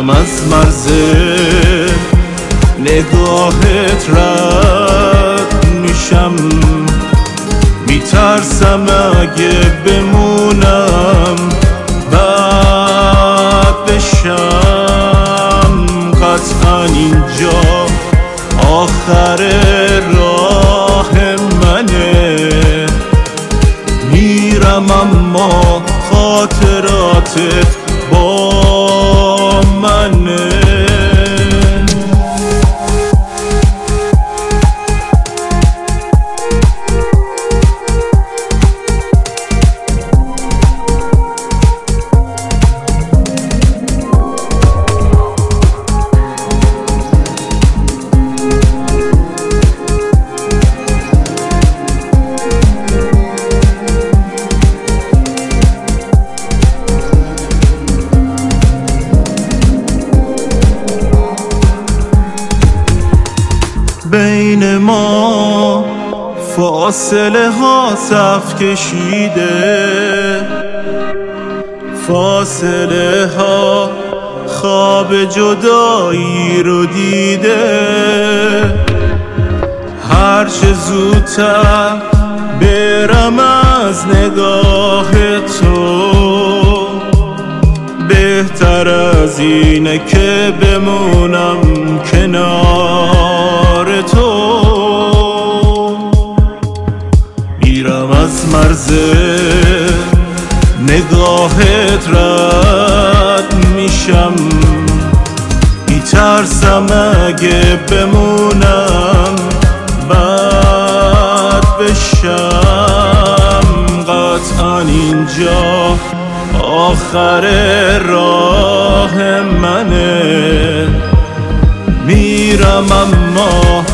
میرم از مرز نگاهت رد میشم، میترسم اگه بمونم بد بشم. قطعا اینجا آخر راه منه، میرم اما خاطراتت با منه. بین ما فاصله ها صف کشیده، فاصله ها خواب جدایی رو دیده. هرچه زودتر برم از نگاه تو، بهتر از اینه که بمونم کنار تو. میرم از مرز نگاهت رد میشم، میترسم اگه بمونم بد بشم. قطعا اینجا آخر راه منه، میرم اما